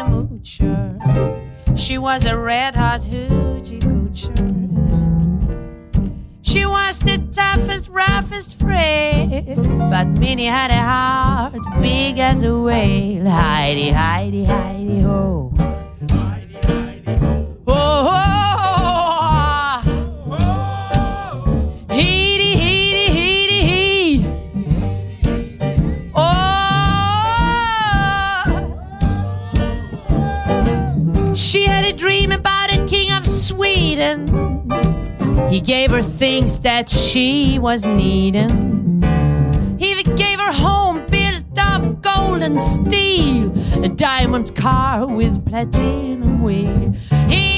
moocher. She was a red-hot hoochie coocher. She was the toughest, roughest frail, but Minnie had a heart big as a whale. Heidi, Heidi, Heidi, ho. Heidi, Heidi, ho. Oh, oh, Oh, Heidi, Heidi, Heidi, he. Oh, she had a dream about a king of Sweden. He gave her things that she was needing. He gave her home built of gold and steel, a diamond car with platinum wheel. He